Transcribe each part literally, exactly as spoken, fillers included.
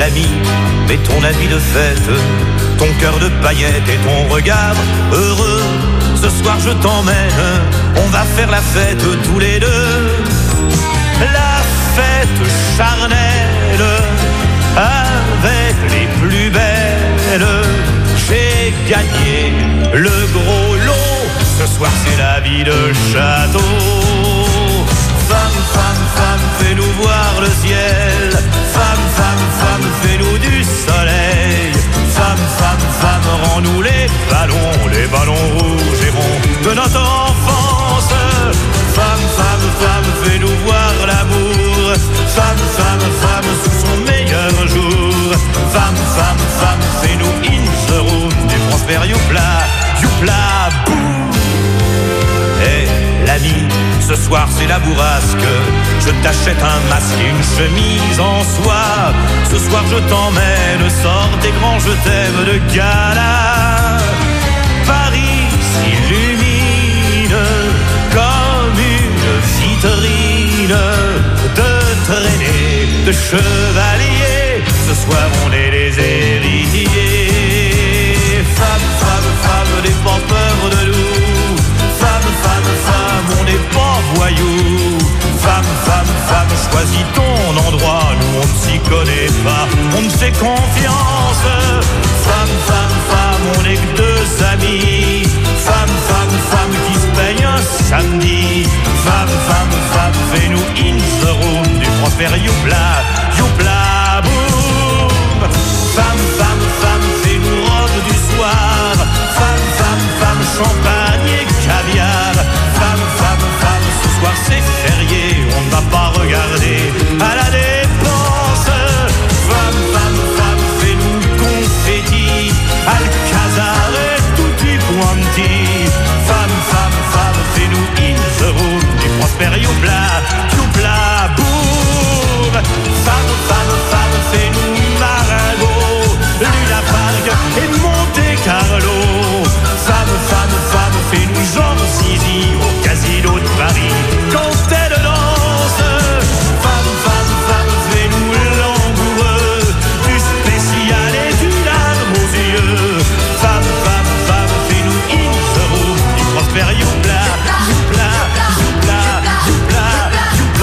l'ami, mets ton habit de fête, ton cœur de paillettes et ton regard heureux. Ce soir je t'emmène, on va faire la fête tous les deux. La fête charnelle, avec les plus belles. J'ai gagné le gros lot, ce soir c'est la vie de château. Femme, femme, femme, fais-nous voir le ciel. Femme, femme, femme, fais-nous du soleil. Femme, femme, femme, rends-nous les ballons, les ballons rouges et ronds de notre enfance. Femme, femme, femme, fais-nous voir l'amour. Femme, femme, femme, sous son meilleur jour. Femme, femme, femme, fais-nous in the room du Prosper Youpla, Youpla, boum. Hey, l'ami, ce soir c'est la bourrasque. Je t'achète un masque et une chemise en soie. Ce soir je t'emmène, sors tes grands je t'aime de gala. Paris s'illumine comme une vitrine de traînées, de chevaliers. Ce soir on est les héritiers. Femme, femme, femme, n'aie pas peur de nous. Femme, femme, femme, on n'est pas voyous. Femme, femme, femme, choisis ton endroit. Nous on ne s'y connaît pas, on ne fait confiance. Femme, femme, femme, on n'est que deux amis. Femme, femme, femme, qui se peigne un samedi. Femme, femme, femme, fais-nous in the room du Prosper Youpla, Youpla, boum. Femme, femme, femme, fais-nous robe du soir. Femme, femme, femme, champagne et caviar. Femme, femme, femme, ce soir c'est férié, on ne va pas regarder à la dépense. Femme, femme, femme, fais-nous confetti, Alcazar et tutti quanti. Femme, femme, femme, fais-nous in the room du Prosper Youpla, Youpla, boum. Femme, femme, femme, fais-nous Marengo, Luna Park et Monte Carlo. Femme, femme, femme, fais-nous Georges Zizi au Casino de Paris quand elle danse. Femme, femme, femme, fais-nous langoureux, du spécial et du larme aux yeux. Femme, femme, femme, fais-nous in the room du Prosper Youpla, Youpla, Youpla, Youpla, Youpla.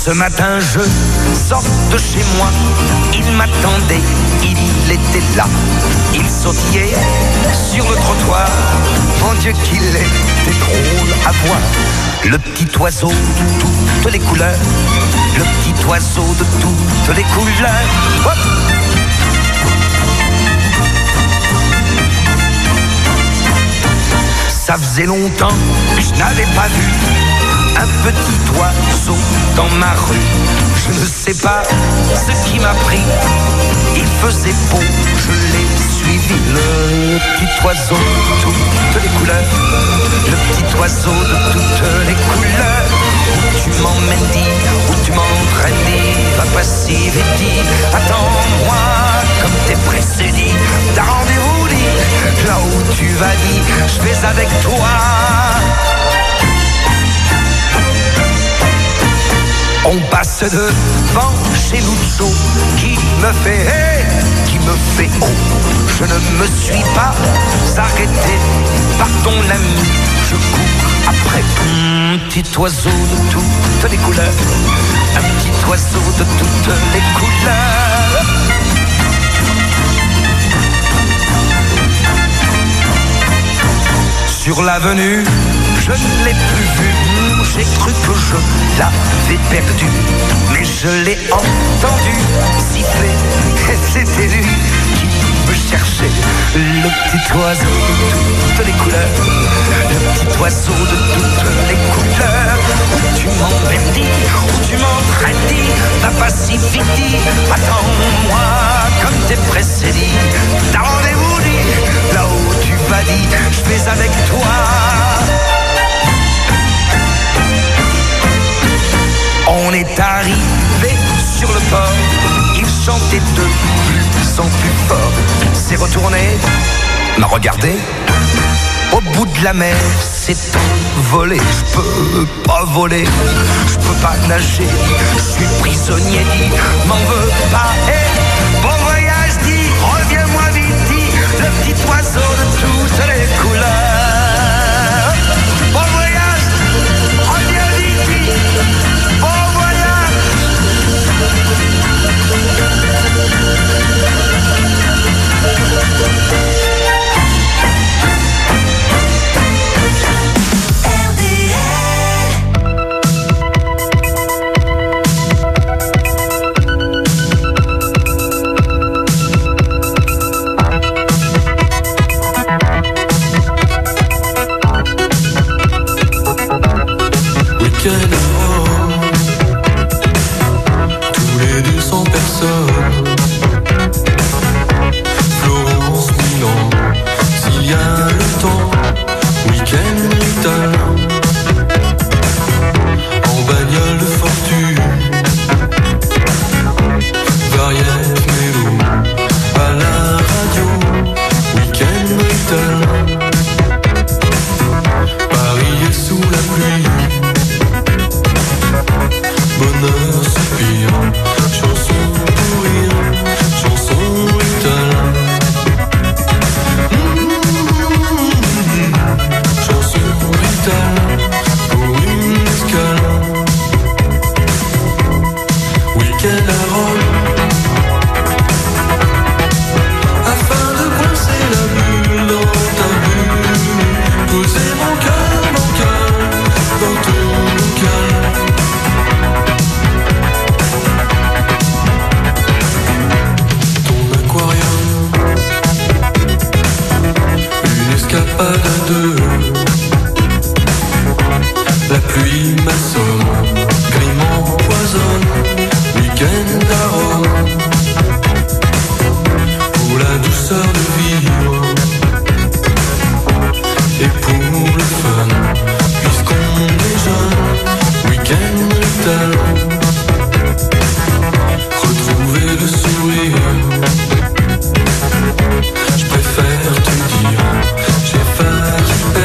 Ce matin je sors de chez moi, il m'attendait, il était là. Il sautillait sur le trottoir, mon Dieu qu'il était drôle à voir. Le petit oiseau de toutes les couleurs, le petit oiseau de toutes les couleurs. Hop! Ça faisait longtemps que je n'avais pas vu un petit oiseau dans ma rue. Je ne sais pas ce qui m'a pris, il faisait beau, je l'ai suivi. Le petit oiseau de toutes les couleurs, le petit oiseau de toutes les couleurs. Où tu m'emmènes, dis, où tu m'entraînes, dis, va pas si vite, dis, attends-moi comme t'es pressé, dis, t'as rendez-vous, dis, là où tu vas, dis, je vais avec toi. On passe devant chez Lucho, qui me fait hey, qui me fait oh. Je ne me suis pas arrêté par ton ami, je cours après. Un petit oiseau de toutes les couleurs, un petit oiseau de toutes les couleurs. Sur l'avenue, je ne l'ai plus vu, j'ai cru que je l'avais perdu, mais je l'ai entendu siffler, et c'était lui qui me cherchait. Le petit oiseau de toutes les couleurs, le petit oiseau de toutes les couleurs. Où tu m'emmènes, dis, où tu m'entraînes, dis, va pas si vite, dis, attends-moi comme t'es pressé, dis, t'as rendez-vous, dis, là où tu vas, dis, je vais avec toi. On est arrivé sur le port, il chantait de plus en plus fort. S'est retourné, m'a regardé, au bout de la mer, c'est envolé. Je peux pas voler, je peux pas nager, je suis prisonnier, dit, m'en veux pas. Hey, bon voyage, dit, reviens-moi vite, dit, le petit oiseau de toutes les couleurs. Bon voyage, reviens vite, dit, bon voyage. Je préfère te dire, j'ai failli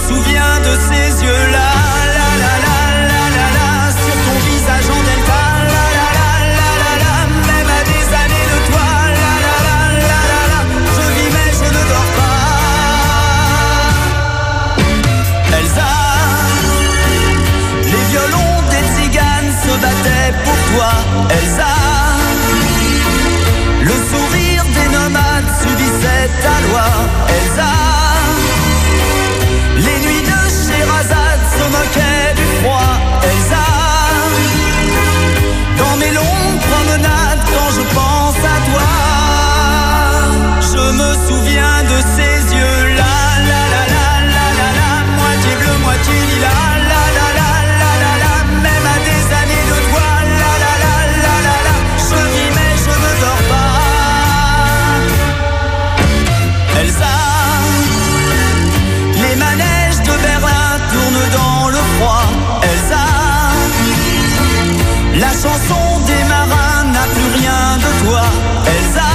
souviens de ces yeux-là, la la la la la la, sur ton visage en delta, la la la la la la, même à des années de toi, la la la la la la, je vis mais je ne dors pas. Elsa, les violons des tziganes se battaient pour toi, Elsa. Le sourire des nomades subissait ta loi, Elsa. Les nuits de Sherazade se moquaient du froid, Elsa. Dans mes longues promenades, quand je pense à toi, je me souviens de ces yeux-là, la la la la la la, moitié bleu, moitié lilas, la la la la la la, même à des années de toi, la la la la la la, je vis mais je ne dors pas. Elsa, les manèges de Berlin tournent dans le froid, Elsa. La chanson des marins n'a plus rien de toi, Elsa.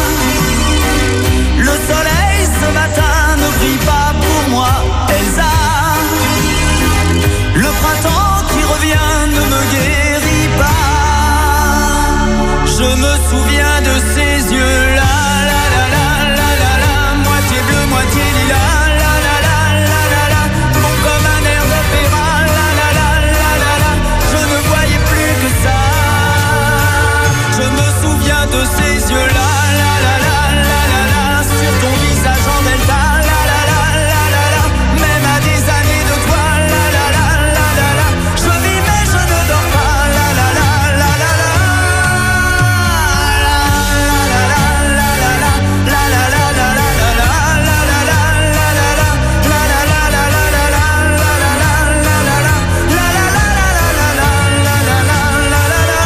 Le soleil ce matin ne brille pas pour moi, Elsa. Le printemps qui revient ne me guérit pas. Je me souviens de ces yeux-là, la la la la la la, moitié bleu, moitié lilas, la la la la la la, bon comme un air d'opéra, la la la la la la, je ne voyais plus que ça. Je me souviens de ces yeux-là, la la la la la la, sur ton visage en delta, la la la la la la, même à des années de toi, la la la la la la, je vis mais je ne dors pas, la la la la la la, la la la la la la, la la la la la la, la la la la la la, la la la la la la, la la la la la la, la la la la la la, la la la la la la.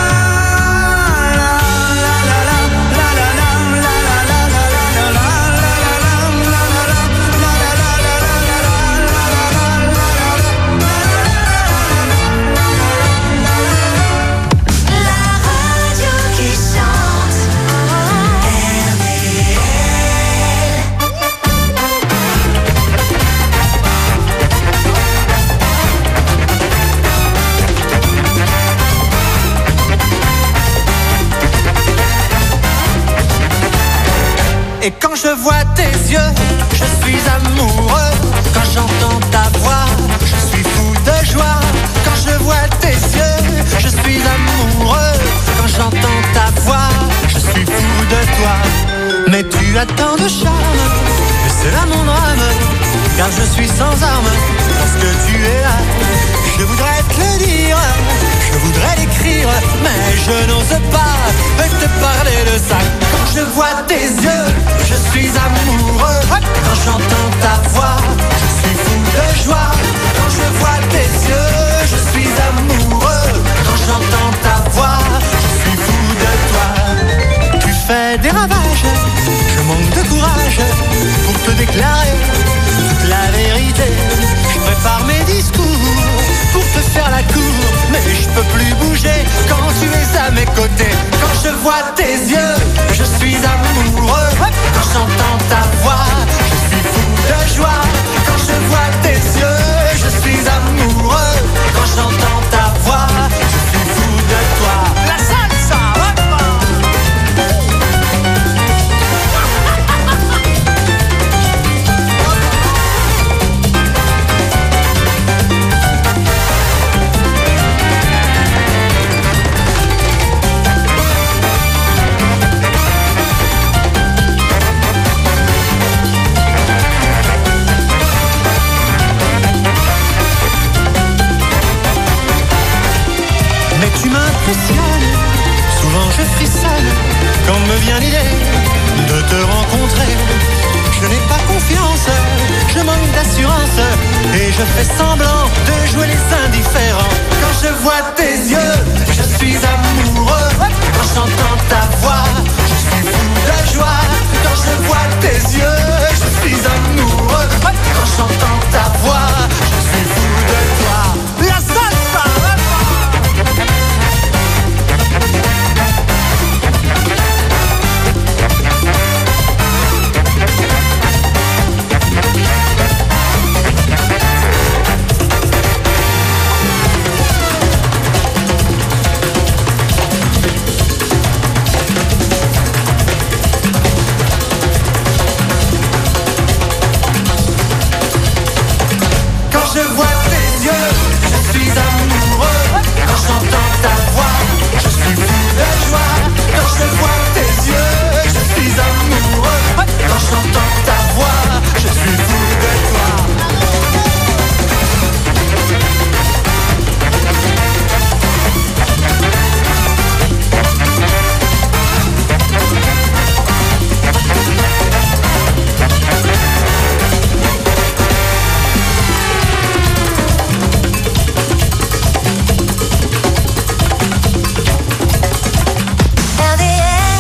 Et quand je vois tes yeux, je suis amoureux. Quand j'entends ta voix, je suis fou de joie. Quand je vois tes yeux, je suis amoureux. Quand j'entends ta voix, je suis fou de toi. Mais tu as tant de charme, et c'est là mon drame. Car je suis sans armes, parce que tu es là. Je voudrais te le dire, je voudrais l'écrire, mais je n'ose pas te parler de ça. Quand je vois tes yeux, je suis amoureux. Quand j'entends ta voix, je suis fou de joie. Quand je vois tes yeux, je suis amoureux. Quand j'entends ta voix, je suis fou de toi. Tu fais des ravages, je manque de courage pour te déclarer toute la vérité. Je prépare mes discours pour te faire la cour, mais je peux plus bouger quand tu es à mes côtés. Quand je vois tes yeux, je suis amoureux. Quand j'entends ta voix, je suis fou de joie. Quand je vois tes yeux, je suis amoureux. Quand j'entends ta voix, je suis fou de toi. La salsa, souvent je frissonne quand me vient l'idée de te rencontrer. Je n'ai pas confiance, je manque d'assurance et je fais semblant de jouer les indifférents. Quand je vois tes yeux, je suis amoureux. Quand j'entends ta voix, je suis fou de joie. Quand je vois tes yeux, je suis amoureux. Quand j'entends ta voix, je suis fou de toi. La salsa! je vois tes yeux, je suis amoureux. Quand j'entends ta voix, je suis fou de joie. Quand je vois tes yeux, je suis amoureux. Quand j'entends ta voix, je suis fou de toi. L D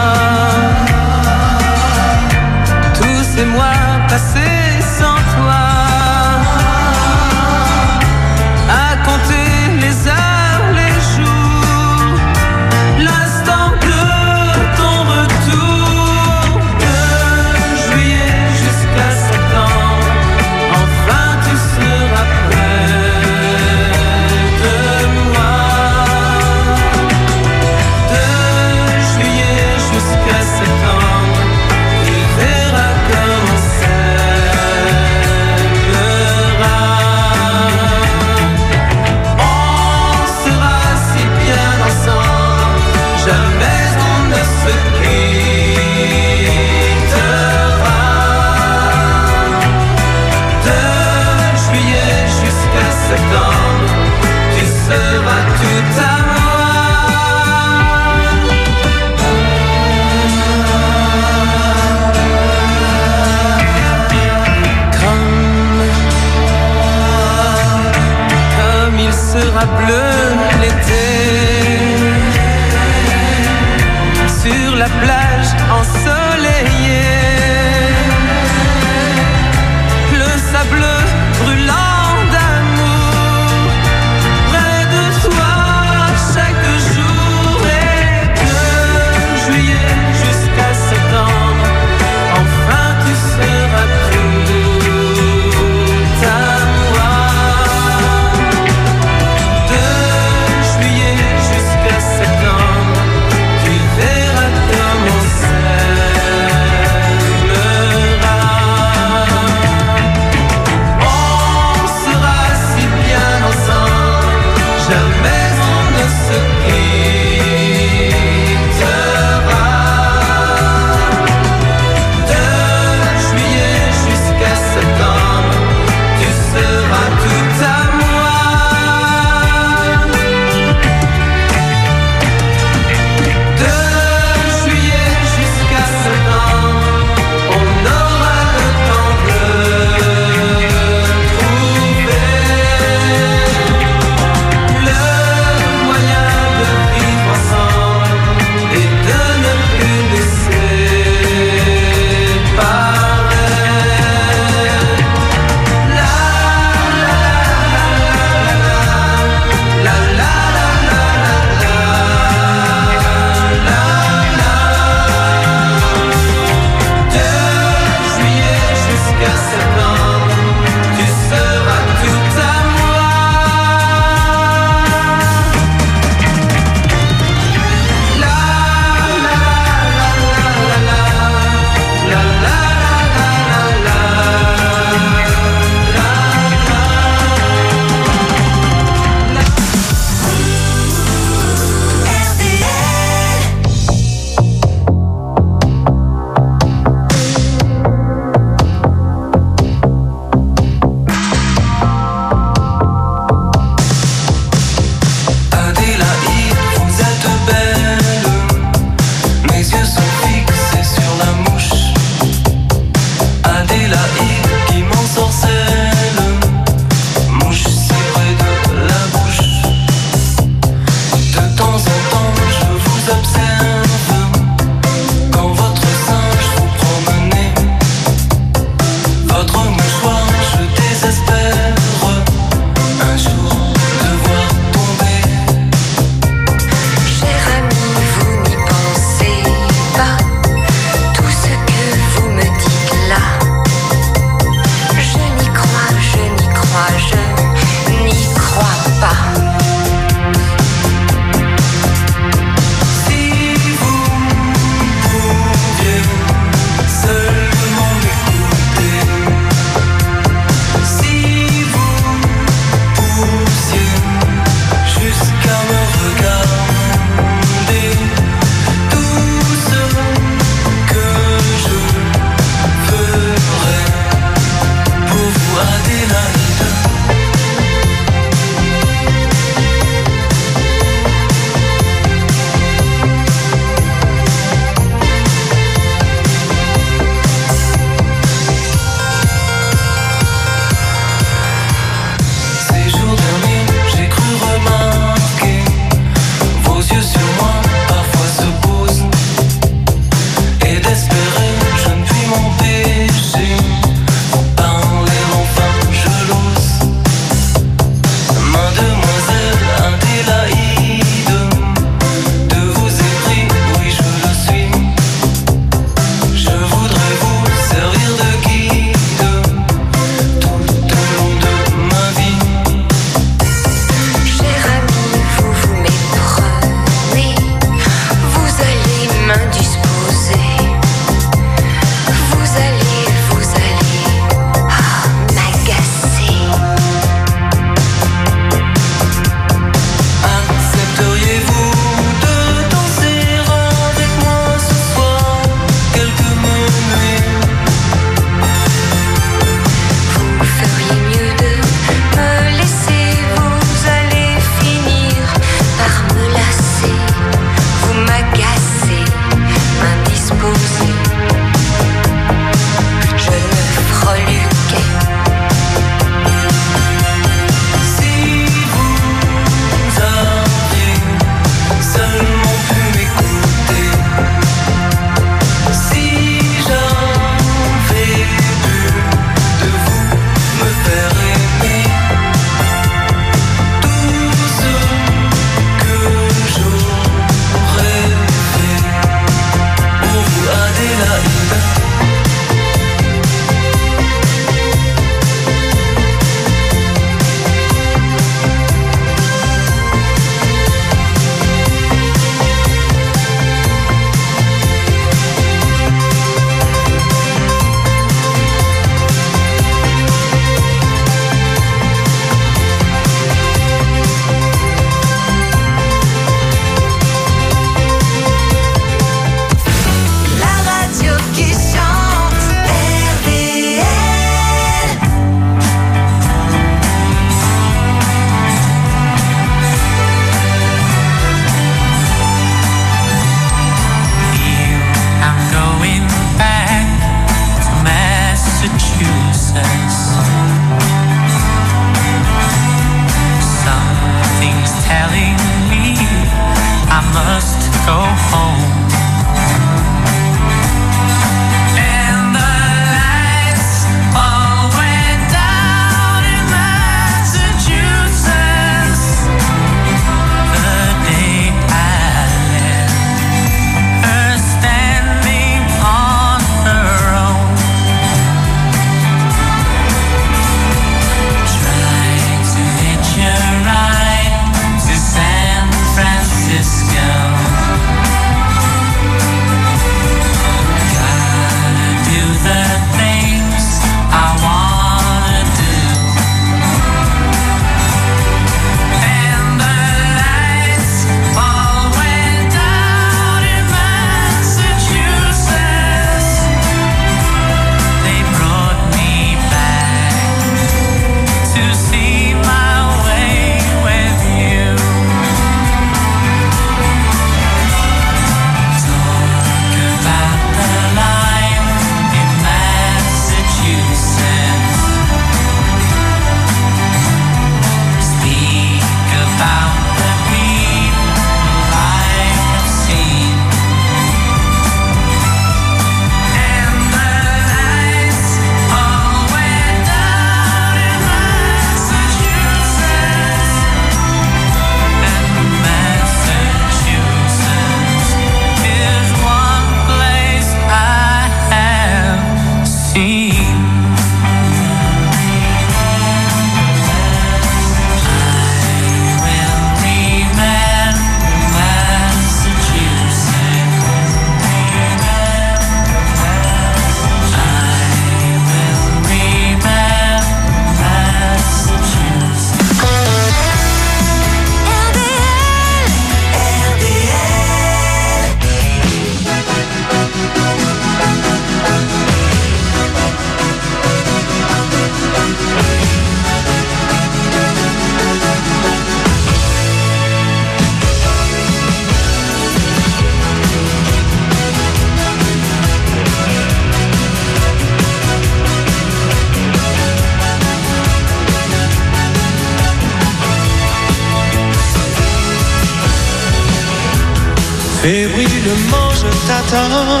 Fébrilement je t'attends,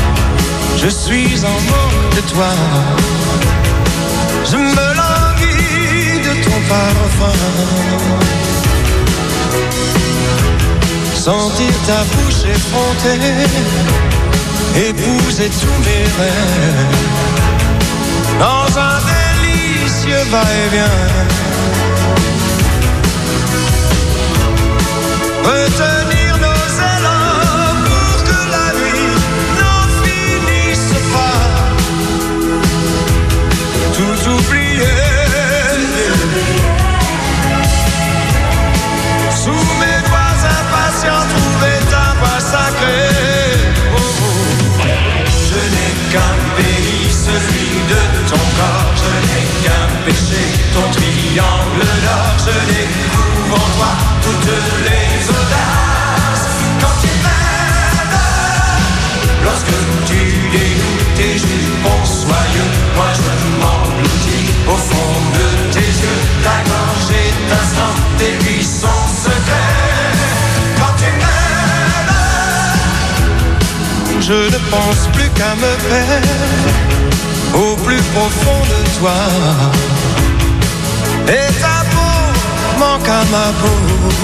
je suis en manque de toi. Je me languis de ton parfum. Sentir ta bouche effrontée, épouser tous mes rêves. Dans un délicieux va-et-vient. Retenir nos élans pour que la nuit n'en finisse pas. Tout oublier. Sous mes doigts impatients, trouver ta voix sacrée. Oh, oh. Je n'ai qu'un pays, celui de ton corps. Je n'ai qu'un péché, ton triangle d'or. Je découvre en toi toutes les audaces. Quand tu m'aides, lorsque tu dénoues tes jupons soyeux, moi je m'engloutis au fond de tes yeux. Ta gorge étincelante, tes buissons secrets. Quand tu m'aides, je ne pense plus qu'à me perdre au plus profond de toi. Et ta peau manque à ma peau.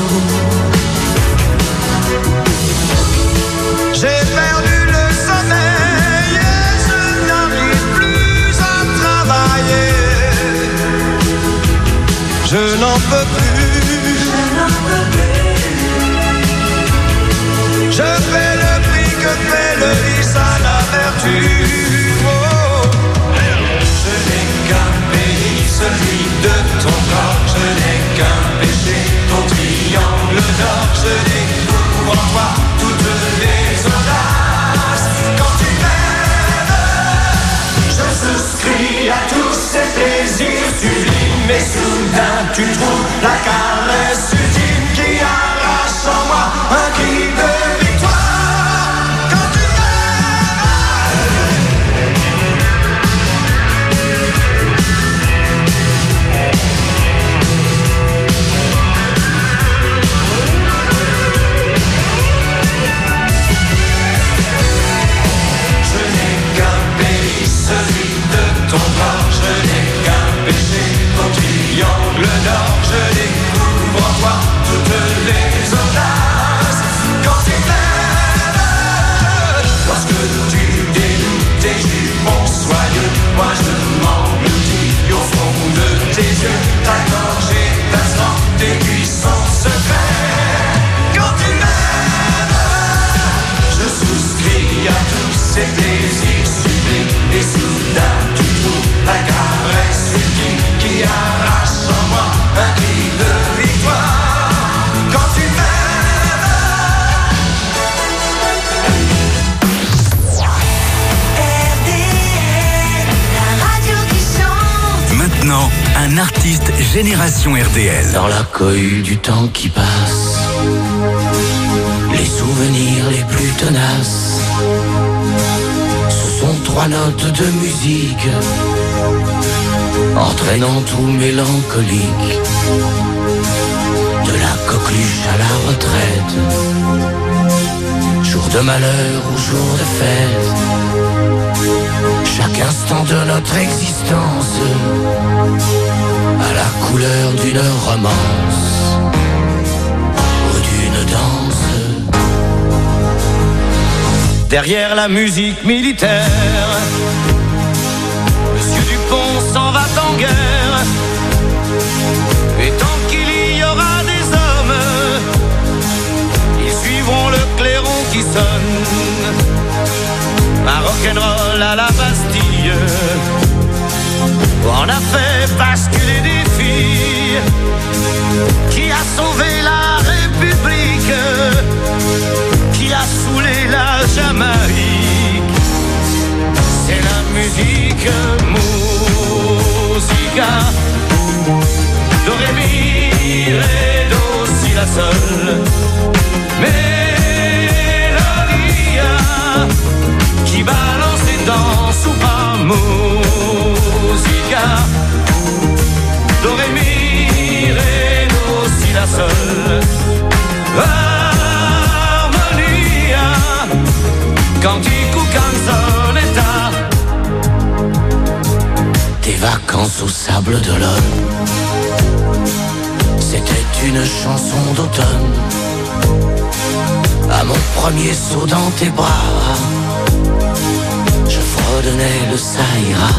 J'ai perdu le sommeil et je n'arrive plus à travailler. Je n'en peux plus. Je fais le prix que fait le vice à la vertu. Oh. Je n'ai qu'un pays, celui de ton corps. Je n'ai qu'un péché, ton triangle d'or. Je découvre en toi toutes les audaces. Quand tu m'aimes, je souscris à tous ces plaisirs sublimes. Et soudain tu trouves la caresse ultime qui arrache en moi un cri de victoire. Quand tu Un artiste génération R D L. Dans la cohue du temps qui passe, les souvenirs les plus tenaces, ce sont trois notes de musique, entraînant tout mélancolique. De la coqueluche à la retraite, jour de malheur ou jour de fête, chaque instant de notre existence a la couleur d'une romance ou d'une danse. Derrière la musique militaire, Monsieur Dupont s'en va en guerre. Et tant qu'il y aura des hommes, ils suivront le clairon qui sonne. Un rock'n'roll à la Bastille en a fait basculer des filles. Qui a sauvé la République, qui a saoulé la Jamaïque. C'est la musique, musica, do, ré, mi, ré, do, si, la, sol. Mélodia qui balance les danses ou pas. Musica, do, ré, mi, ré, do, si, la, sol. Harmonia, cantico, canzonetta. Des vacances au sable d'Olonne, c'était une chanson d'automne. À mon premier saut dans tes bras, je fredonnais le Saïra.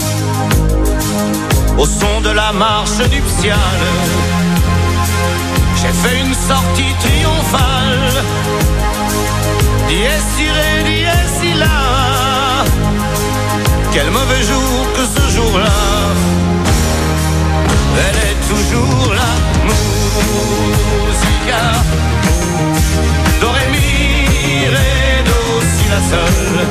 Au son de la marche nuptiale, j'ai fait une sortie triomphale. Dies irae, dies illa. Quel mauvais jour que ce jour-là. Elle est toujours là, musica, do, ré, mi, ré, do, si, la, sol.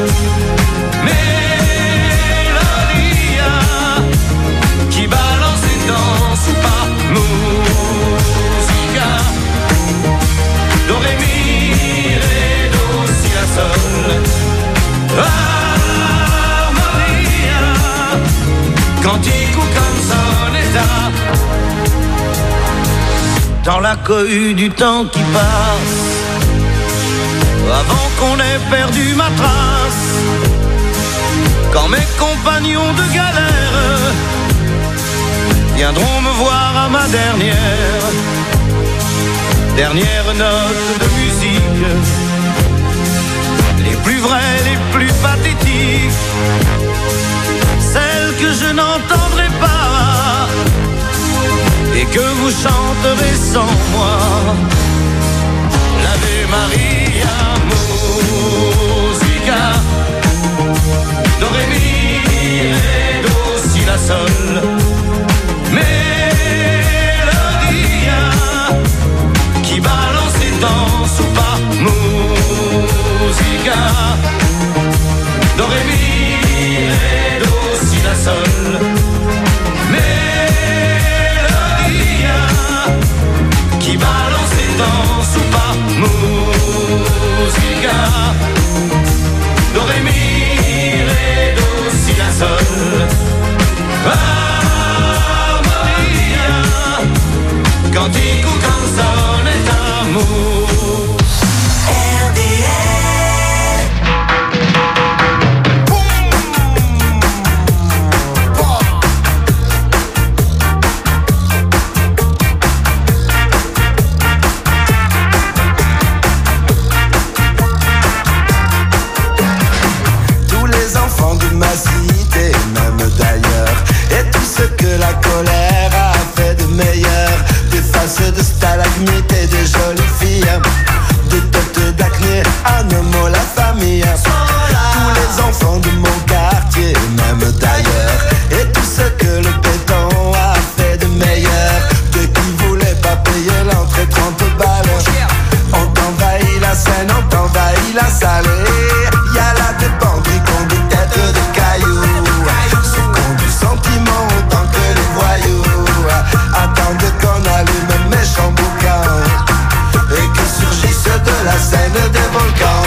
Mélodia qui balance les danses ou pas. Musica, do, ré, mi, ré, do, si, la, sol. Harmonia, cantico, canzonetta. Dans la cohue du temps qui passe, avant qu'on ait perdu ma trace, quand mes compagnons de galère viendront me voir à ma dernière, dernière note de musique, les plus vraies, les plus pathétiques, celles que je n'entendrai pas et que vous chanterez sans moi. L'Ave Maria, musica, do, ré, mi, ré, do, si, la, sol. Mélodia qui balance les danses ou pas. Musica, do, ré, mi, ré, do, si, la, sol. Qui balance les danses ou pas. Musica, do, ré, mi, ré, do, si, la, sol. Harmonia, cantico, canzonetta, R D L. Ceux qui ont du sentiment autant que les voyous. volcan.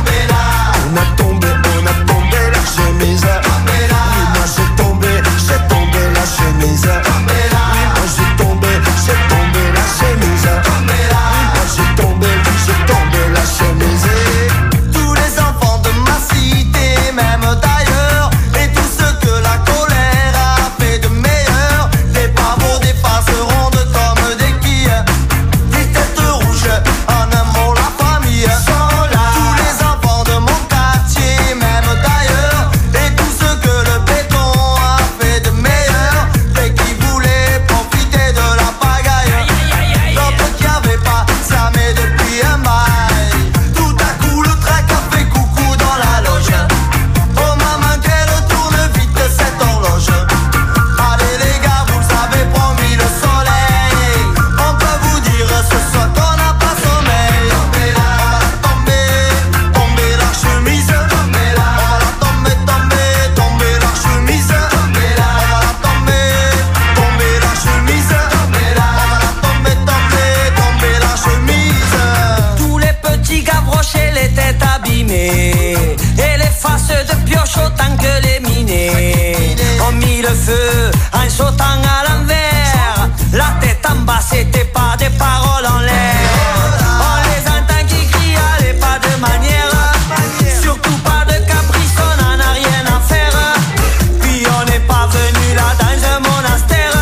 On a tombé, on a tombé la chemise. Oui, moi j'ai tombé, j'ai tombé la chemise. Oui, moi j'ai tombé, j'ai tombé la chemise. Oui, moi j'ai tombé, j'ai tombé la chemise. Tous les enfants de ma cité, même d'ailleurs, et tous ceux que la colère a fait de meilleurs, les pavots des faces rondes comme des quilles, des têtes rouges, en un mot la famille. Tous les enfants de mon quartier, même d'ailleurs, et tous ceux que le béton a fait de meilleurs, et qui voulaient profiter de la pagaille. D'autres qui avaient pas samé depuis un bail. Tout à coup le trac a fait coucou dans la loge. Oh maman qu'elle tourne vite cette horloge. Allez les gars, vous avez promis le soleil. On peut vous dire ce soir qu'on n'a pas sommeil. On va la tomber, tomber la chemise. On va la tomber, tomber, tomber la chemise. On va la tomber, tomber la chemise. On va la tomber, tomber, tomber la chemise. Tous les petits gars brochés, les têtes abîmées, et les faces de pioche autant que les minés ont mis le feu en sautant à l'envers. La tête en bas, c'était pas des paroles en l'air. On les entend qui crient, allez pas de manière, surtout pas de caprice, on en a rien à faire. Puis on n'est pas venu là dans un monastère,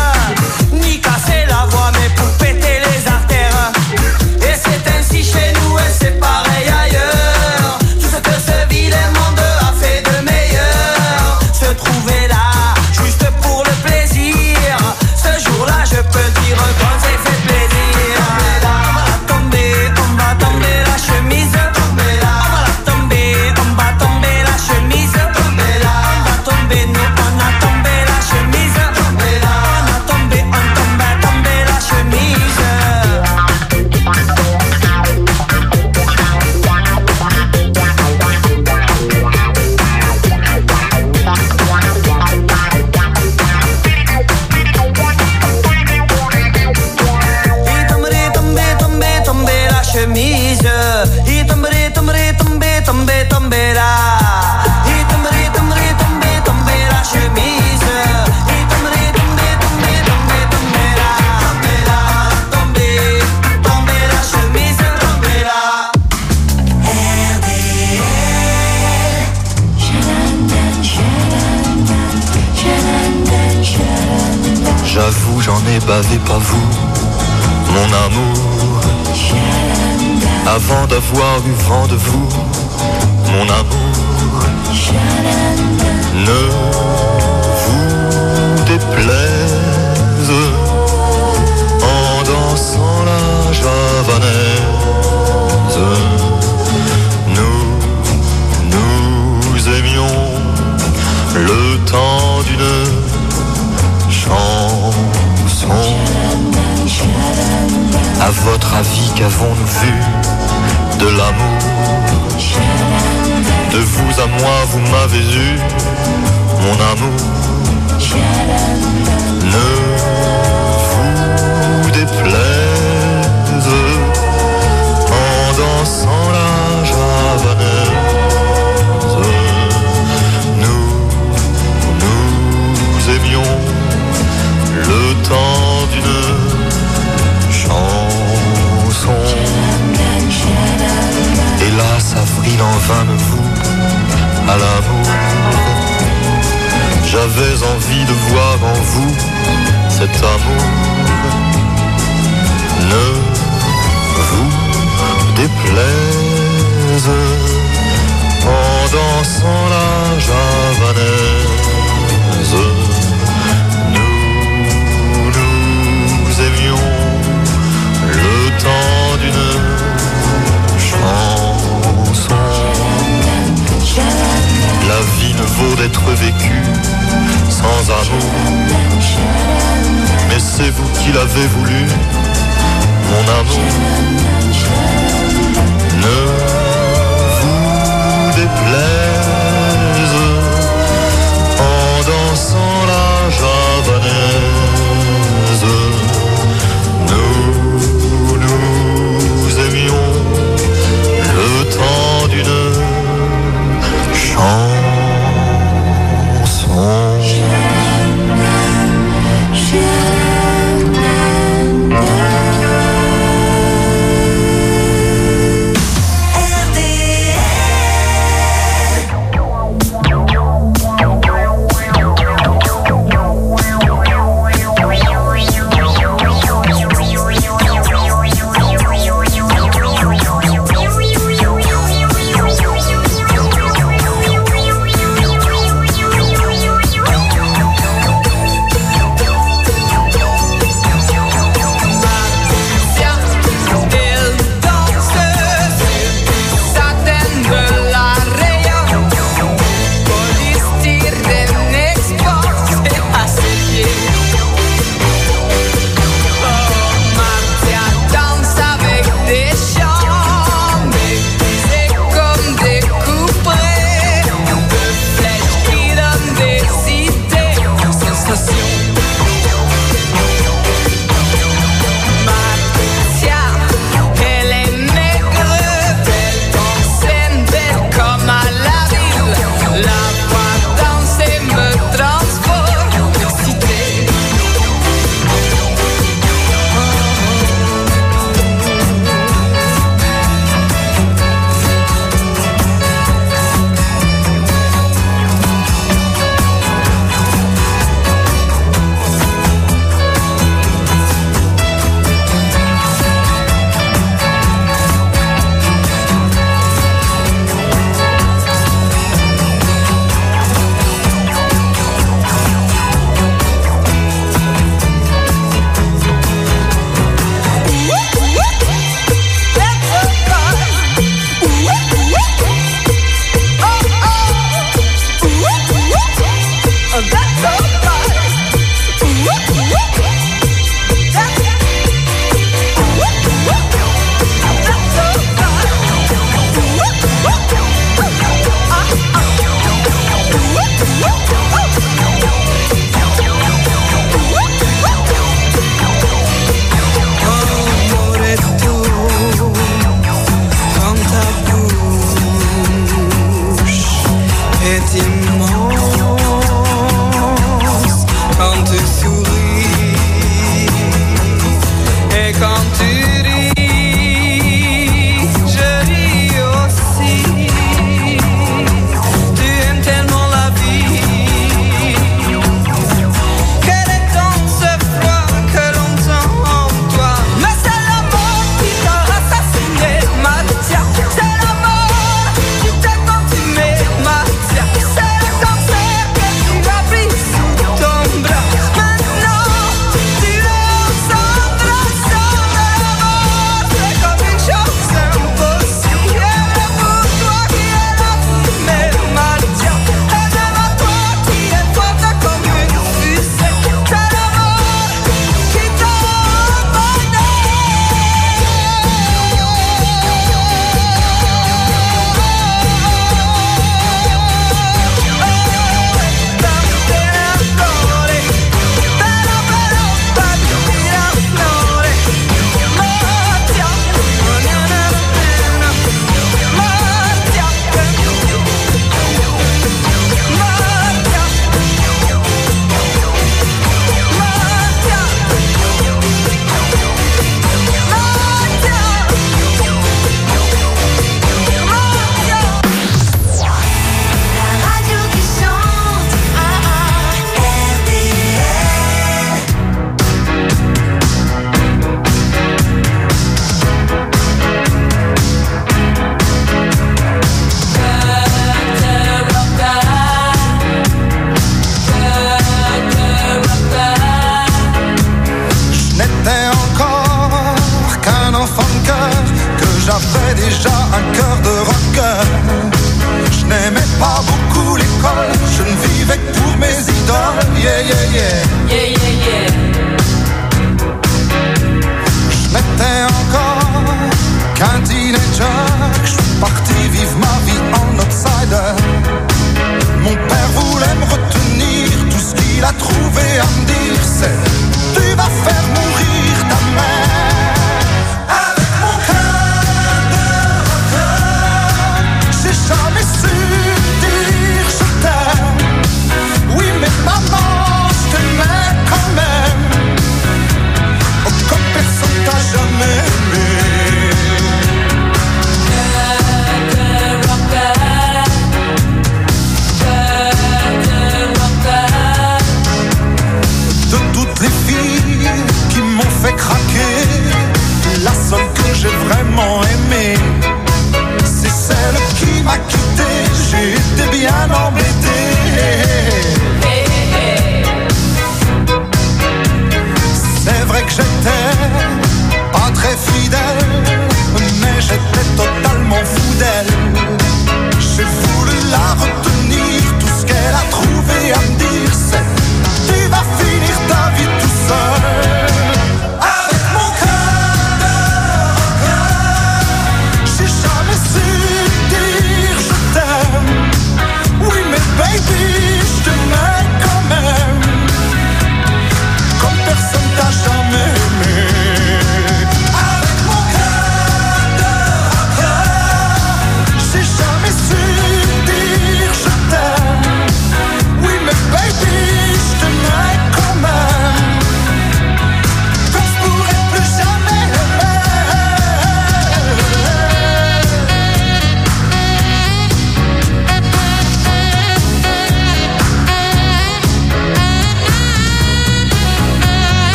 ni casser la voix mais pour péter les artères. Et c'est ainsi chez nous et c'est pareil ailleurs. Tout ce que ce vilain monde a fait de meilleur, se trouver là juste pour le plaisir. Ce jour-là je peux dire qu'on s'est fait plaisir. On va la tomber, on va tomber la chemise. On va la tomber, on va tomber la chemise. On va tomber, nous on a tombé la chemise. On a tombé, on tombe, tombé la chemise. Il tomberait, tomber, tomber, tomber la chemise. Il tomberait, tomberait, tomber, tomber, tomber là. Il tomberait, tomberait, tomber, tomber la chemise. Il tomberait, tomber, tomber, tomber, tomber là. Tomber, tomber la chemise. Tomber là. J'avoue, j'en ai bavé, pas vous, mon amour. Avant d'avoir eu vent de vous, mon amour. Ne vous déplaise en dansant la javanaise. Nous, nous aimions le temps d'une chanson. À votre avis, qu'avons-nous vu de l'amour? De vous à moi, vous m'avez eu, mon amour. Ne vous déplaise en dansant la javanaise. Nous, nous aimions le temps d'une chanson. Hélas, avril en vain me voue à l'amour. J'avais envie de voir en vous cet amour. Ne vous déplaise en dansant la javanaise. Nous, nous aimions le temps d'une chanson. La vie ne vaut d'être vécue sans amour. Mais c'est vous qui l'avez voulu, mon amour. Ne vous déplaise en dansant la javanaise. Nous, nous aimions le temps est immense quand tu souris et quand tu ris, je ris aussi. Tu aimes tellement la vie. Quel est donc ce froid que l'on sent en toi? Mais c'est la mort qui t'a assassiné, Mathia. C'est la mort qui t'a consumé, Mathia. C'est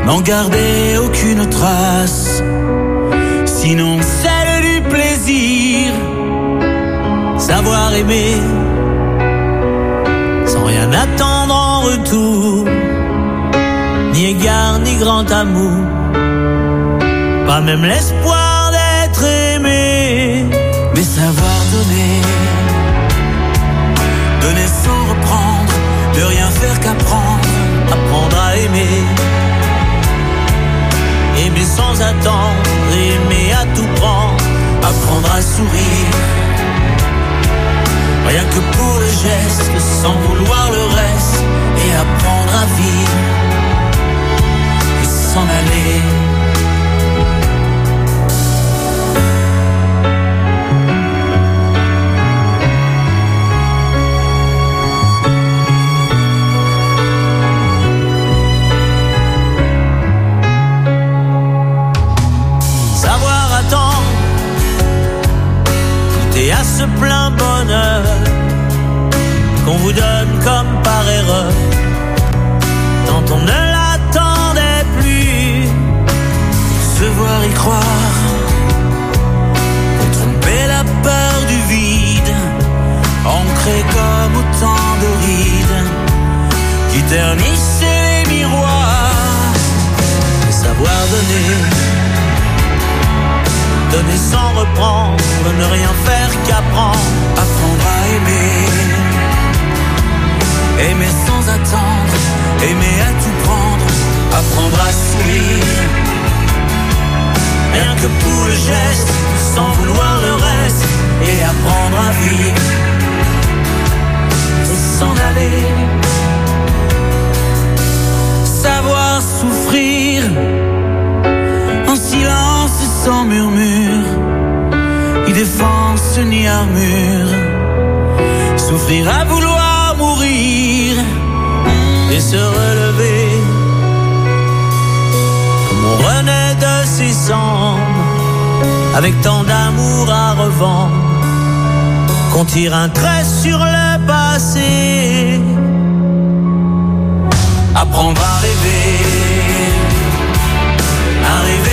n'en garder aucune trace, sinon celle du plaisir. Savoir aimer sans rien attendre en retour, ni égard ni grand amour, pas même l'espoir d'être aimé, mais savoir donner, donner sans reprendre, de rien faire qu'apprendre, apprendre à aimer, aimer sans attendre, aimer à tout prendre, apprendre à sourire, rien que pour le geste, sans vouloir le reste, et apprendre à vivre, et s'en aller. À ce plein bonheur qu'on vous donne comme par erreur, quand on ne l'attendait plus, se voir y croire, pour tromper la peur du vide, ancré comme autant de rides qui ternissaient les miroirs, et savoir donner, donner sans reprendre, ne rien faire qu'apprendre, apprendre à aimer, aimer sans attendre, aimer à tout prendre, apprendre à sourire, rien que pour le geste, sans vouloir le reste, et apprendre à vivre, et s'en aller, savoir souffrir, en silence sans murmure, ni défense ni armure, souffrir à vouloir mourir, et se relever, comme on renaît de ses cendres, avec tant d'amour à revendre, qu'on tire un trait sur le passé, apprendre à rêver, à rêver